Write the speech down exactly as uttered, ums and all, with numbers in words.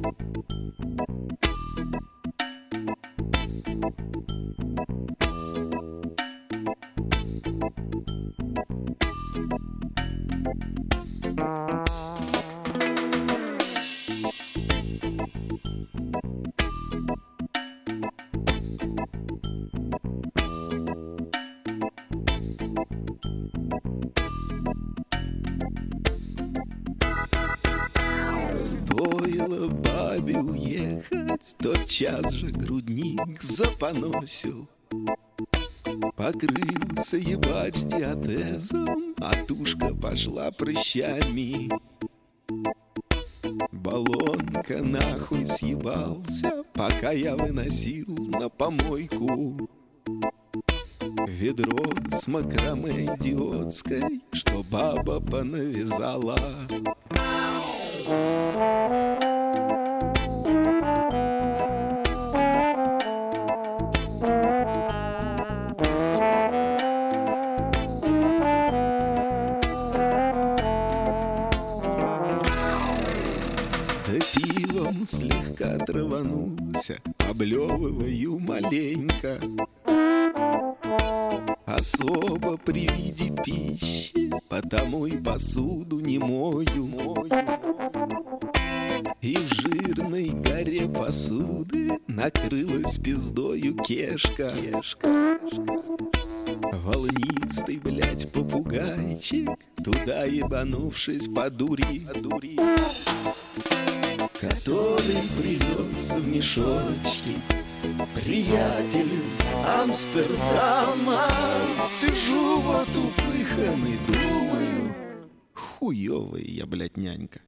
Стоило бабе уехать, тотчас же грудник запоносил. Покрылся ебать диатезом, а тушка пошла прыщами. Баллонка нахуй съебался, пока я выносил на помойку ведро с макраме идиотской, что баба понавязала. Да пивом слегка траванулся, облевываю маленько. Особо при виде пищи, потому и посуду не мою, мою. И в жирной горе посуды накрылась пиздою кешка. Кешка. Волнистый, блядь, попугайчик, туда ебанувшись по дури, по дури, который привез в мешочке приятель из Амстердама. Сижу вот упыханный, думаю, хуёвая я, блядь, нянька.